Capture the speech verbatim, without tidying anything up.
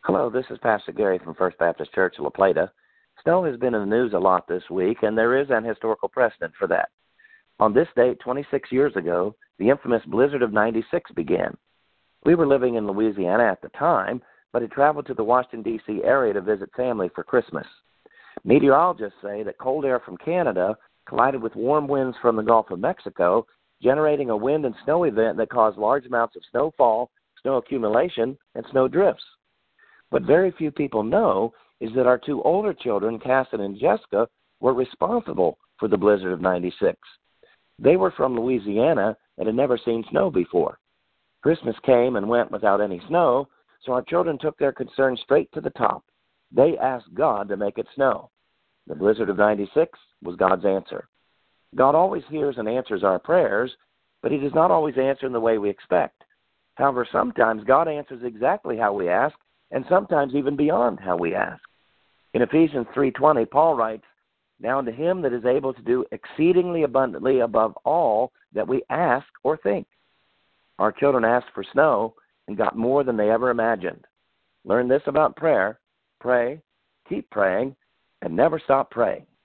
Hello, this is Pastor Gary from First Baptist Church, La Plata. Snow has been in the news a lot this week, and there is an historical precedent for that. On this date, twenty-six years ago, the infamous blizzard of ninety-six began. We were living in Louisiana at the time, but had traveled to the Washington, D C area to visit family for Christmas. Meteorologists say that cold air from Canada collided with warm winds from the Gulf of Mexico, generating a wind and snow event that caused large amounts of snowfall, snow accumulation, and snow drifts. What very few people know is that our two older children, Casson and Jessica, were responsible for the blizzard of ninety-six. They were from Louisiana and had never seen snow before. Christmas came and went without any snow, so our children took their concern straight to the top. They asked God to make it snow. The blizzard of ninety-six was God's answer. God always hears and answers our prayers, but he does not always answer in the way we expect. However, sometimes God answers exactly how we ask, and sometimes even beyond how we ask. In Ephesians three twenty, Paul writes, "Now unto him that is able to do exceedingly abundantly above all that we ask or think." Our children asked for snow and got more than they ever imagined. Learn this about prayer: pray, keep praying, and never stop praying.